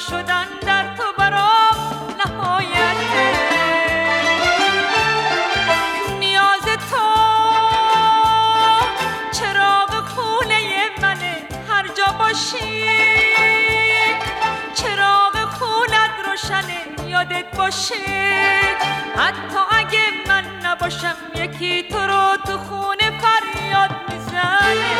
شدن در تو برام نهایته. نیاز تو چراغ خونه منه، هر جا باشی چراغ خونت روشنه، یادت باشه حتی اگه من نباشم یکی تو رو تو خونه فریاد میزنه.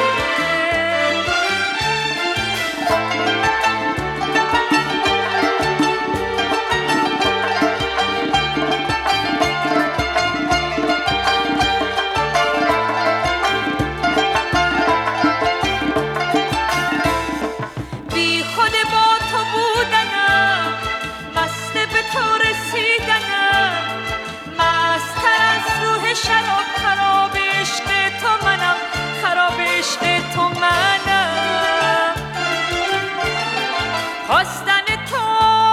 بی خود با تو بودنم، مست به تو رسیدنم، مست‌تر از روح شراب، خراب عشق تو منم، خراب عشق تو منم. خواستن تو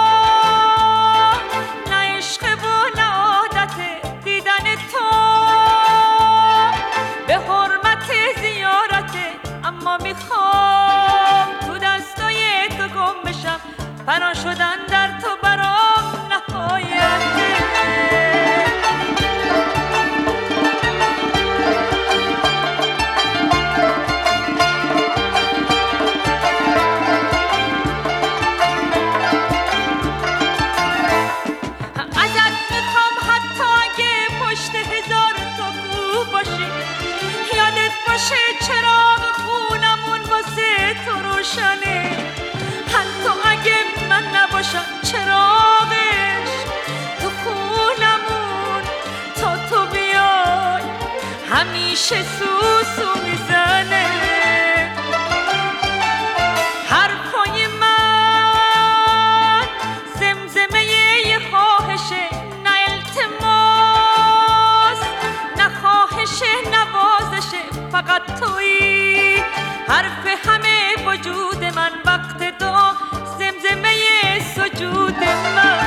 نه عشق و نه عادته، دیدن تو به حرمت زیارته، اما میخوام تو دستای تو گم بشم، فنا شدن در تو برام نهایته. ازت میخوام حتی اگه پشت هزار تا کو باشی، یادت باشه چراغ خونمون واسه تو روشنه، حتی اگه من نباشم چراغش تو خونمون تا تو بیای همیشه سوسو میزنه. حرفای من زمزمه یه خواهشه، نه التماس نه خواهشه نوازشه، فقط تویی حرف همه وجود من، وقت دعا زمزمه سجود من.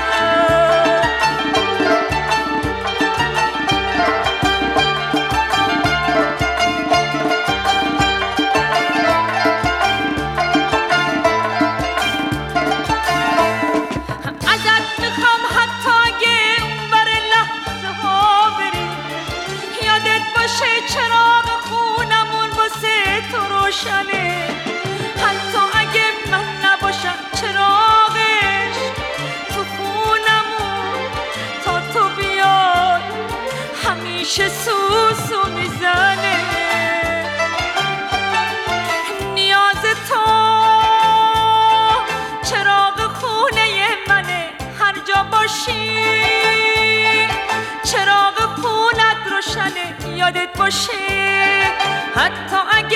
ازت میخوام حتی اگه اونور لحظه ها بری، یادت باشه چراغ خونمون واسه تو روشنه، حتی اگه من نباشم چراغش تو خونمون تا تو بیای همیشه سوسو میزنه. نیاز تو چراغ خونه منه، هر جا باشی چراغ خونت روشنه، یادت باشه حتی اگه